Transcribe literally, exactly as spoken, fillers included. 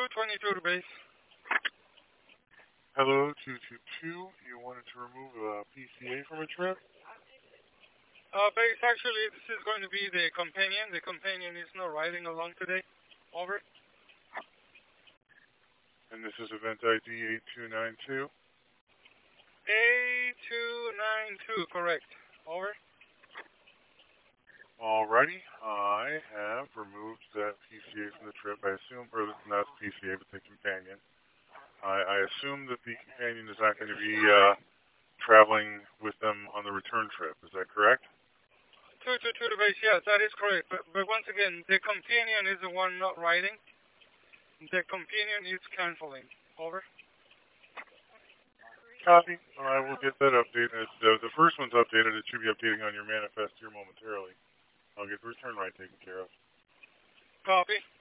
twenty-two to base. Hello, two two two. You wanted to remove a P C A from a trip? Uh, base, actually, this is going to be the companion. The companion is not riding along today. Over. And this is event I D eight two nine two? eight two nine two, correct. Over. Alrighty, I have removed that P C A from the trip. I assume, or not the P C A, but the companion. I, I assume that the companion is not going to be uh, traveling with them on the return trip. Is that correct? two two two to base, yes, that is correct. But, but once again, the companion is the one not riding. The companion is canceling. Over. Copy. I will get that updated. Uh, the first one's updated. It should be updating on your manifest here momentarily. I'll get the return ride taken care of. Copy.